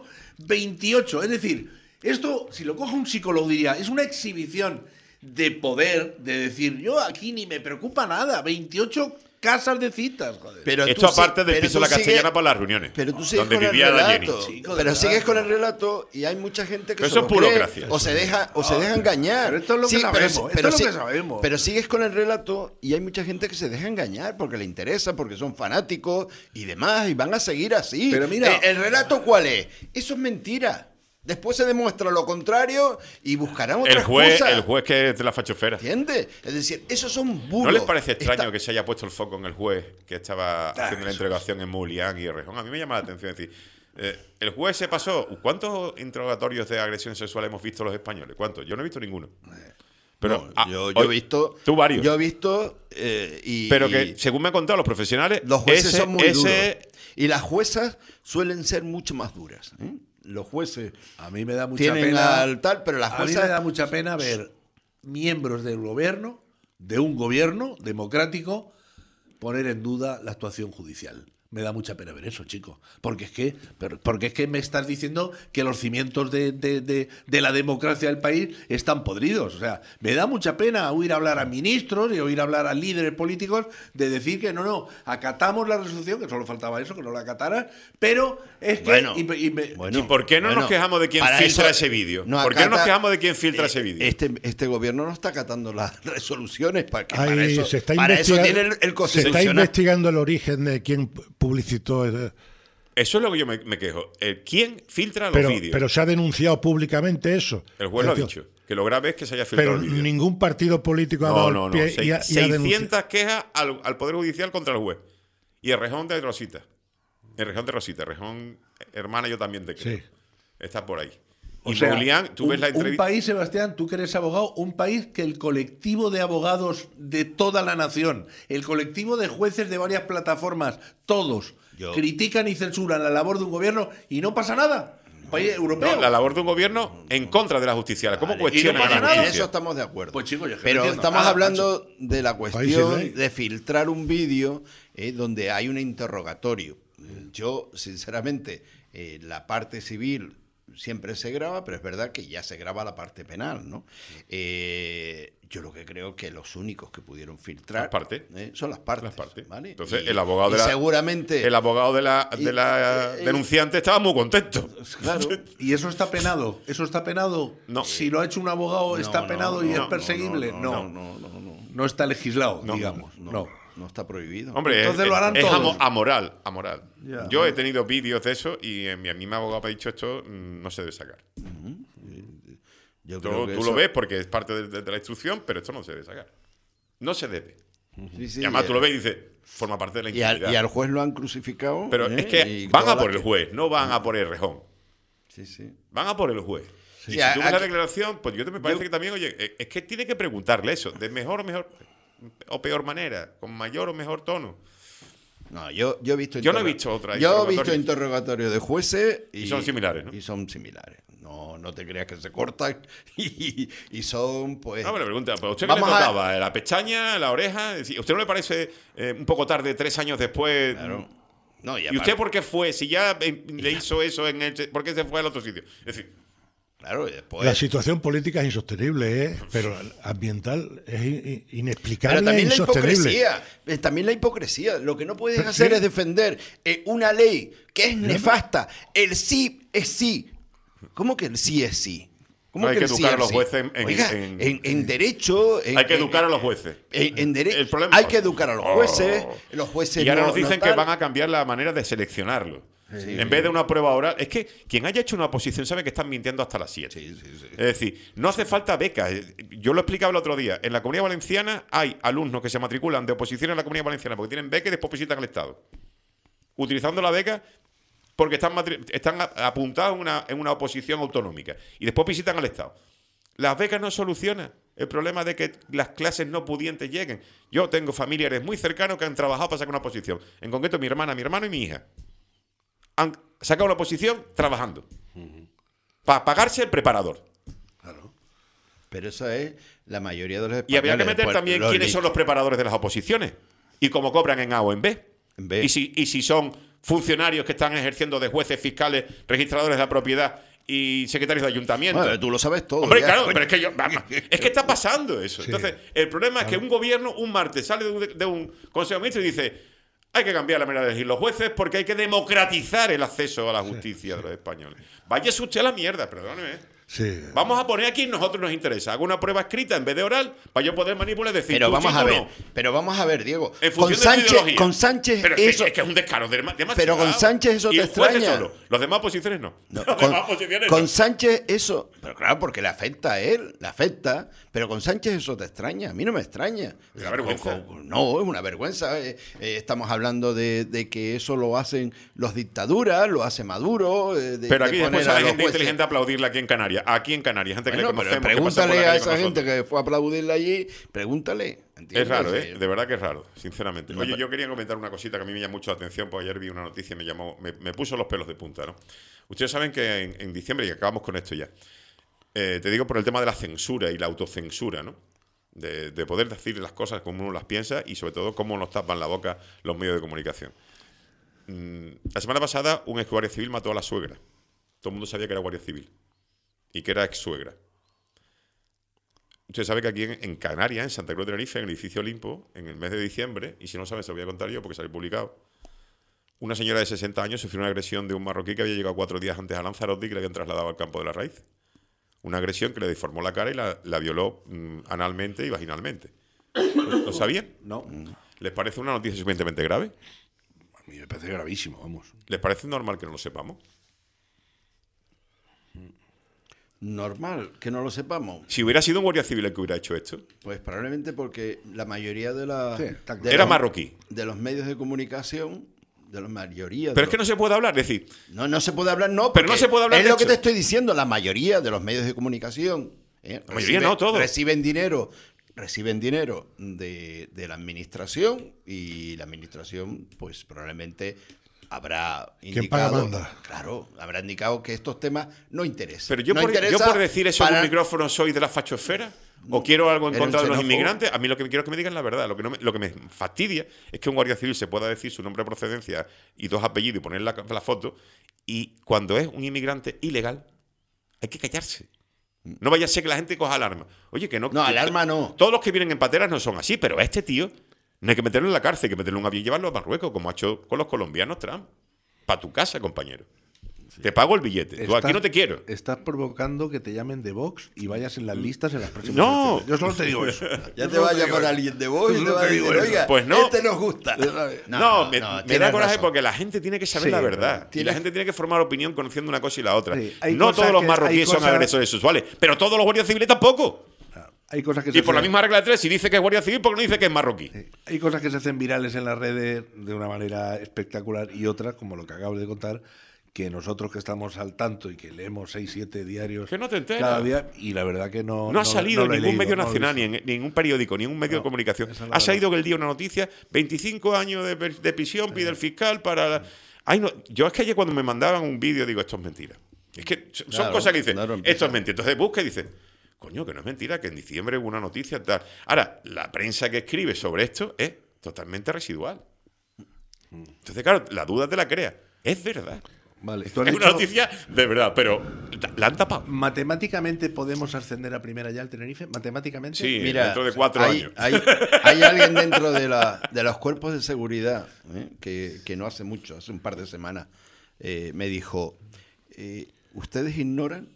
28. Es decir, esto, si lo coge un psicólogo, diría, es una exhibición de poder, de decir, yo aquí ni me preocupa nada. 28 casas de citas, joder. Pero Esto tú aparte del pero piso tú de la Castellana sigues- para las reuniones. Pero tú sigues donde con el vivía la Jenny. relato. Chico, de Pero verdad. sigues con el relato y hay mucha gente que Pero se eso lo es burocracia. cree, o se deja engañar. Pero esto es lo que sabemos, esto es lo que sabemos. Pero sigues con el relato y hay mucha gente que se deja engañar porque le interesa, porque son fanáticos y demás, y van a seguir así. Pero mira- ¿El relato cuál es? Eso es mentira. Después se demuestra lo contrario y buscarán otras El juez cosas. que es de la fachofera. ¿Entiendes? Es decir, esos son bulos. ¿No les parece extraño Está- que se haya puesto el foco en el juez que estaba haciendo la interrogación en Moulián y Rejón? A mí me llama la atención decir, el juez se pasó. ¿Cuántos interrogatorios de agresión sexual hemos visto los españoles? ¿Cuántos? Yo no he visto ninguno. Pero No, yo he visto. Tú varios. Yo he visto. Pero que, según me han contado los profesionales, Los jueces son muy duros. ese Y las juezas suelen ser mucho más duras. Los jueces A mí me da mucha tienen pena. al tal, pero las A mí me juezas. da mucha pena ver miembros del gobierno, de un gobierno democrático, poner en duda la actuación judicial. Me da mucha pena ver eso, chicos. Porque es que me estás diciendo que los cimientos de la democracia del país están podridos. O sea, me da mucha pena oír hablar a ministros y oír hablar a líderes políticos de decir que no, acatamos la resolución, que solo faltaba eso, que no la acataran, pero es que... Bueno, ¿Y por qué no nos quejamos de quién para filtra eso ese vídeo? no ¿Por qué no nos acata- quejamos de quién filtra ese vídeo? Este gobierno no está acatando las resoluciones para que Ahí para eso, se está para eso investigando- tiene el se está constitucional. investigando el origen de quién publicitó. Eso es lo que yo me quejo. ¿Quién filtra los Pero, vídeos? pero se ha denunciado públicamente eso. El juez lo ha Es decir, dicho. Que lo grave es que se haya filtrado Pero el vídeo. ningún partido político ha dado No. el pie y ha 600 denunciado. quejas al Poder Judicial contra el juez. Y el Rejón de Rosita. El Rejón de Rosita. Rejón, hermana, yo también te creo. Sí. Está por ahí. O Y sea, Moulián, tú ves la un entrevista. país, Sebastián, tú que eres abogado, un país que el colectivo de abogados de toda la nación, el colectivo de jueces de varias plataformas, todos critican y censuran la labor de un gobierno y no pasa nada. Un país europeo. No, la labor de un gobierno en contra de la justicia. ¿Cómo Vale, cuestionan y no a pasa la nada. En justicia? eso estamos de acuerdo. Pues, chicos, yo es que pero no entiendo estamos nada, hablando de la País cuestión y ley. de filtrar un vídeo donde hay un interrogatorio. Yo, sinceramente, la parte civil siempre se graba, pero es verdad que ya se graba la parte penal, ¿no? Yo lo que creo que los únicos que pudieron filtrar Las partes. son las partes. Las partes. ¿vale? Entonces, Y- el abogado y de la, seguramente el abogado de la denunciante estaba muy contento. claro. ¿Y eso está penado? ¿Eso está penado? No. Si lo ha hecho un abogado, ¿está No, penado no, y es no, perseguible? No. no está legislado, No. digamos. No. No está prohibido. Hombre, Entonces lo harán es todos. amoral. Ya. Yo he tenido vídeos de eso y mi mismo abogado me ha dicho esto no se debe sacar. Yo Tú, creo que tú eso- lo ves porque es parte de la instrucción, pero esto no se debe sacar. No se debe. Sí, sí, Y además y- tú lo ves y dices, forma parte de la y al, intimidad. y al juez lo han crucificado. Pero es que y van a toda por la el juez, no van a por el Rejón. Sí, sí. Van a por el juez. Sí, Y si tú ves la aquí- declaración, pues me parece que también, oye, es que tiene que preguntarle eso, de mejor o peor manera, con mayor o mejor tono. No, yo he visto. Yo no he visto otra Yo he visto interrogatorio. interrogatorios de jueces Y son similares, ¿no? Y son similares. No te creas que se cortan y son, pues. No, me le pregunta, ¿pero usted qué le Vamos a- notaba? ¿La pestaña, la oreja? Es decir, ¿usted no le parece un poco tarde, 3 años después? Claro. No, ¿Y usted por qué fue? Si ya le hizo eso, ¿por qué se fue al otro sitio? Es decir, Claro, y después. La situación política es insostenible, pero ambiental es inexplicable Pero e también la insostenible. hipocresía. También la hipocresía. Lo que no puedes Pero hacer sí. es defender una ley que es nefasta. El sí es sí. ¿Cómo que el sí es sí? ¿Cómo No, hay que que el sí educar a es los sí? jueces Oiga, en- en derecho. hay que educar a los jueces. En derecho. El problema- Hay que educar a los jueces. Los jueces. Y ahora no- nos dicen no que tal. van a cambiar la manera de seleccionarlo. En vez de una prueba oral. Es que quien haya hecho una oposición sabe que están mintiendo hasta las 7. Sí, sí, sí. Es decir, no hace falta becas. Yo lo explicaba el otro día. En la Comunidad Valenciana hay alumnos que se matriculan de oposición en la Comunidad Valenciana porque tienen beca y después visitan el Estado. Utilizando la beca porque están apuntados en una oposición autonómica y después visitan al Estado. Las becas no solucionan el problema de que las clases no pudientes lleguen. Yo tengo familiares muy cercanos que han trabajado para sacar una oposición. En concreto, mi hermana, mi hermano y mi hija. Han sacado una oposición trabajando. Para pagarse el preparador. Claro. Pero eso es la mayoría de los españoles. Y habría que meter también quiénes son los preparadores de las oposiciones. Y cómo cobran en A o en B. En B. Y si son funcionarios que están ejerciendo de jueces, fiscales, registradores de la propiedad y secretarios de ayuntamiento. Bueno, tú lo sabes todo. Hombre, ya, claro, coño. pero es que está pasando eso. Sí. Entonces, el problema es que un gobierno un martes sale de un consejo de ministros y dice: hay que cambiar la manera de elegir los jueces porque hay que democratizar el acceso a la justicia de los españoles. Váyase usted a la mierda, perdóneme. Sí. Vamos a poner a quien nosotros nos interesa. Hago una prueba escrita en vez de oral para yo poder manipular y decir. Pero tú vamos sí a o ver, no. pero vamos a ver, Diego. En Con función de tu ideología. Sánchez pero eso. es que es un descaro demasiado. Pero con Sánchez eso Y te el juez extraña. solo. Los demás oposiciones no. No, Los demás oposiciones con no. Sánchez eso, pero claro, porque le afecta a él, le afecta, pero con Sánchez eso te extraña, a mí no me extraña. Es una vergüenza. No, es una vergüenza. Estamos hablando de que eso lo hacen los dictaduras, lo hace Maduro. Pero aquí de después poner a sale los gente jueces. inteligente a aplaudirle aquí en Canarias. Aquí en Canarias, gente que Bueno, le pero conocemos. que pasa por pregúntale la a calle esa con gente nosotros. que fue a aplaudirle allí, pregúntale. ¿entiendes? Es raro, ¿eh? De verdad que es raro, sinceramente. No, Oye, pero- yo quería comentar una cosita que a mí me llamó mucho la atención, porque ayer vi una noticia y me puso los pelos de punta, ¿no? Ustedes saben que en diciembre, y acabamos con esto ya, te digo por el tema de la censura y la autocensura, ¿no? De poder decir las cosas como uno las piensa y sobre todo cómo nos tapan la boca los medios de comunicación. La semana pasada un ex guardia civil mató a la suegra. Todo el mundo sabía que era guardia civil y que era ex suegra. Usted sabe que aquí en Canarias, en Santa Cruz de Tenerife, en el edificio Olimpo, en el mes de diciembre, y si no saben se lo voy a contar yo porque salió publicado, una señora de 60 años sufrió una agresión de un marroquí que había llegado 4 días antes a Lanzarote y que le habían trasladado al campo de la raíz. Una agresión que le deformó la cara y la violó analmente y vaginalmente. ¿Lo sabían? No, ¿Les parece una noticia suficientemente grave? a mí me parece gravísimo, vamos. ¿Les parece normal que no lo sepamos? Normal, que no lo sepamos. Si hubiera sido un guardia civil el que hubiera hecho esto, Pues probablemente porque la mayoría de la Sí, está claro. de era los- marroquí. de los medios de comunicación, de la mayoría. Pero es que no se puede hablar, es decir, no se puede hablar, no. Pero no porque se puede hablar Es de lo que hecho. te estoy diciendo. La mayoría de los medios de comunicación, La mayoría no, todos. reciben dinero de la administración y la administración, pues probablemente habrá ¿Quién paga indicado, manda? claro, habrá indicado que estos temas no interesan. pero yo, No por interesa decir eso en para- un micrófono soy de la fachosfera o quiero algo en Eres contra de los xenófobo. inmigrantes, a mí lo que quiero es que me digan la verdad. Lo que me fastidia es que un guardia civil se pueda decir su nombre de procedencia y 2 apellidos y poner la foto, y cuando es un inmigrante ilegal hay que callarse. No vaya a ser que la gente coja alarma. Oye, que no. No, que- alarma no. Todos los que vienen en pateras no son así, pero a este tío no hay que meterlo en la cárcel, hay que meterlo en un avión y llevarlo a Marruecos, como ha hecho con los colombianos Trump. Para tu casa, compañero. Te pago el billete. Tú aquí no te quiero. Estás provocando que te llamen de Vox y vayas en las listas en las próximas No. elecciones. Yo solo te digo eso. Ya Yo te solo va a digo llamar eso. alguien de vos y Yo te solo va a te digo decir, eso. oiga, Pues no. este nos gusta. No, me da tienes coraje razón. porque la gente tiene que saber Sí, la verdad. pero Y la gente tiene que formar opinión conociendo una cosa y la otra. Sí, hay No cosas todos los que- marroquíes hay son cosas- agresores sexuales, pero todos los guardias civiles tampoco. Claro. Hay cosas que se Y por la hacen- misma regla de 3, si dice que es guardia civil, ¿por qué no dice que es marroquí? Hay cosas que se hacen virales en las redes de una manera espectacular y otras, como lo que acabo de contar, que nosotros que estamos al tanto y que leemos 6, 7 diarios Que no te enteras. cada día, y la verdad que no... No ha salido no lo en he ningún leído, medio no lo he nacional, visto. ni en ningún periódico, ni en un medio de comunicación. esa es la Ha salido verdad. que el día una noticia, 25 años de prisión pide el fiscal para... Ay, no, yo es que ayer cuando me mandaban un vídeo digo, esto es mentira. Es que son Claro, cosas que dicen, claro, esto es mentira. Entonces busca y dice, coño, que no es mentira, que en diciembre hubo una noticia tal. Ahora, la prensa que escribe sobre esto es totalmente residual. Entonces, claro, la duda te la crea. Es verdad. Vale, tú has Es dicho, una noticia de verdad, pero la han tapado. ¿matemáticamente podemos ascender a primera ya al Tenerife? ¿Matemáticamente? Sí, Mira, dentro de 4 hay, años. hay alguien dentro de los cuerpos de seguridad que no hace mucho, hace un par de semanas, me dijo, ustedes ignoran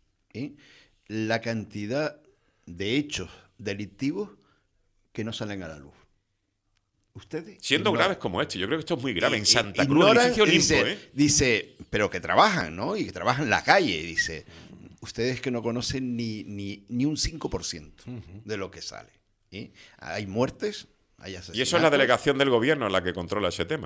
la cantidad de hechos delictivos que no salen a la luz. Ustedes Siendo ignoran. graves como este, yo creo que esto es muy grave. En Santa Cruz, en el Ignoran, edificio y Olimpo, dice, pero que trabajan, ¿no? Y que trabajan en la calle. Dice, ustedes que no conocen ni un 5% de lo que sale. Hay muertes, hay asesinatos. Y eso es la delegación del gobierno la que controla ese tema, ¿no?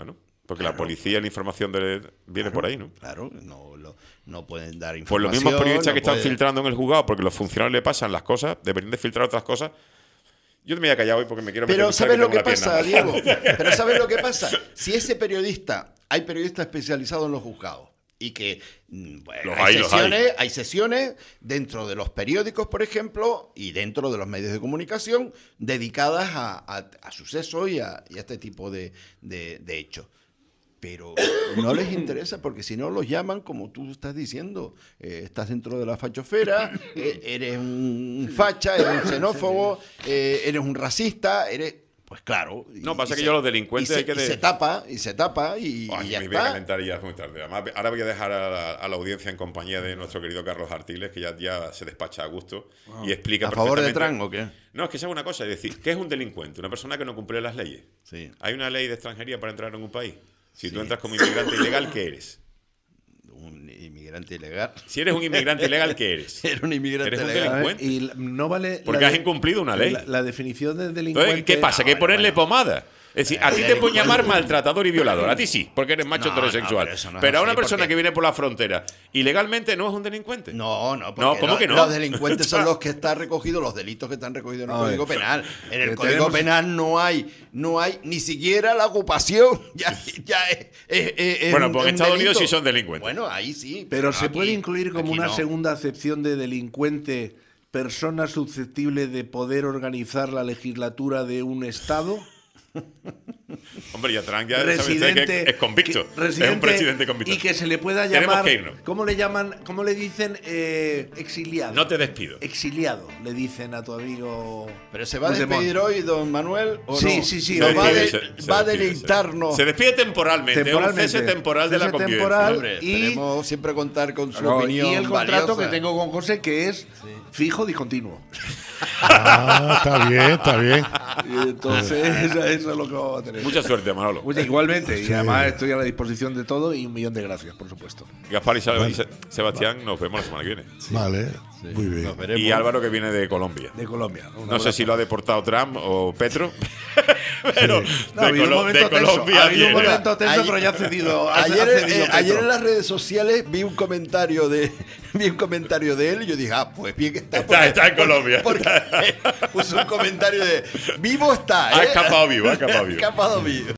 Porque la policía, la información viene por ahí, ¿no? Claro, no pueden dar Pues los información. mismos periodistas no que están pueden- filtrando en el juzgado porque los funcionarios le pasan las cosas, deberían de filtrar otras cosas. Yo me voy a callar hoy porque me quiero meter Pero en ¿sabes lo que tengo la pasa, pierna. Diego? Pero ¿sabes lo que pasa? Si ese periodista, hay periodistas especializados en los juzgados y que bueno, hay sesiones dentro de los periódicos, por ejemplo, y dentro de los medios de comunicación dedicadas a sucesos y a este tipo de hechos. Pero no les interesa porque si no los llaman, como tú estás diciendo, estás dentro de la fachofera, eres un facha, eres un xenófobo, eres un racista, pues claro. No, pasa que yo los delincuentes hay que... Y se tapa y Ay, ya me voy a está. calentar y ya es muy tarde. Además, ahora voy a dejar a la audiencia en compañía de nuestro querido Carlos Artiles, que ya se despacha a gusto y explica ¿A favor de perfectamente... Trump o qué? No, es que sabe una cosa, es decir, ¿qué es un delincuente? Una persona que no cumple las leyes. Sí. ¿Hay una ley de extranjería para entrar en un país? Si tú entras como inmigrante ilegal, ¿qué eres? Un inmigrante ilegal. Si eres un inmigrante ilegal, ¿qué eres? Era un inmigrante Eres un ilegal. delincuente. Y no vale. Porque has incumplido una ley. La definición de delincuente. Entonces, ¿qué pasa? ¿Que hay que ponerle pomada? Es decir, a ti te pueden llamar maltratador y violador. A ti sí, porque eres macho No, heterosexual. pero eso no es pero a una así, persona porque- que viene por la frontera ilegalmente no es un delincuente. No, No, ¿cómo que no? Los delincuentes son los que están recogidos, los delitos que están recogidos en el A ver, Código Penal. En el que Código tenemos- Penal no hay ni siquiera la ocupación. Ya es Bueno, un- pues en un Estados delito. Unidos sí son delincuentes. Bueno, ahí sí. Pero se aquí- puede incluir como aquí una no. segunda acepción de delincuente persona susceptible de poder organizar la legislatura de un Estado. Hombre, ya Trump ya sabe usted que es convicto. Es un presidente convicto. Y que se le pueda Tenemos llamar. que irnos. ¿Cómo le llaman? ¿Cómo le dicen? Exiliado. No te despido. Exiliado, le dicen a tu amigo. Pero se va a Puigdemont. despedir hoy, don Manuel. ¿O Sí, no? sí, sí, Nos se va, despide, va a despide, deleitarnos. Se despide temporalmente. Un cese temporal de la Cese convivencia. temporal. Hombre, y- esperemos siempre contar con su No, opinión. y el contrato valiosa. que tengo con José, que es fijo y continuo. Ah, está bien, está bien. Y entonces, eso es lo que vamos a tener. Mucha suerte, Manolo. Igualmente, y Sí. además estoy a la disposición de todo y un millón de gracias, por supuesto. Gaspar y Sebastián, nos vemos la semana que viene. Vale, muy bien. Nos veremos. Y Álvaro, que viene de Colombia. De Colombia. Un No sé abrazo. si lo ha deportado Trump o Petro, pero No, ha habido un de momento tenso, Colombia ha habido un viene. momento tenso, Ayer- pero ya ha cedido. Ayer en las redes sociales vi un comentario de él y yo dije, pues bien que está. Está en Colombia. Porque puso un comentario de vivo está. Ha escapado vivo, ha escapado vivo. Ha escapado vivo.